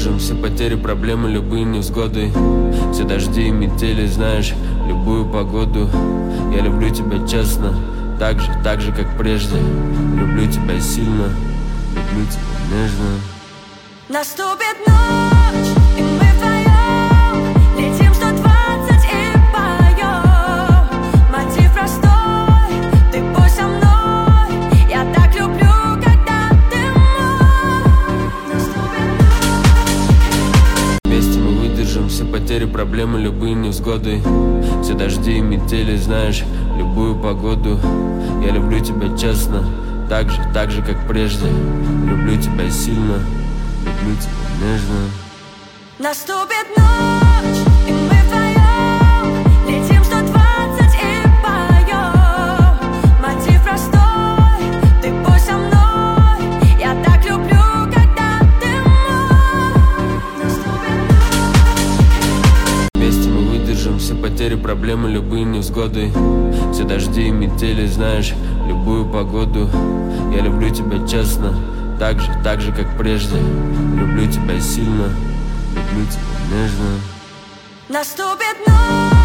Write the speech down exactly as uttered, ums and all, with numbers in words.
выдержим все потери, проблемы, любые невзгоды, все дожди и метели, знаешь, любую погоду. Я люблю тебя честно, так же, так же, как прежде. Люблю тебя сильно, люблю тебя нежно. Наступит ночь, и мы вдвоем летим сто двадцать и поем. Мотив простой, ты будь со мной. Я так люблю, когда ты мой. Наступит ночь. Вместе мы выдержим все потери, проблемы, любые невзгоды, все дожди и метели, знаешь, любую погоду. Я люблю тебя честно, так же, так же, как прежде. Люблю тебя сильно, люблю тебя нежно. Наступит ночь, и мы вдвоем летим сто двадцать и поем. Мотив простой, ты будь со мной. Я так люблю, когда ты мой. Наступит ночь. Вместе мы выдержим все потери, проблемы, любые невзгоды, все дожди и метели, знаешь, любую погоду. Я люблю тебя честно, так же, так же, как прежде. Люблю тебя сильно, люблю тебя нежно. Наступит ночь.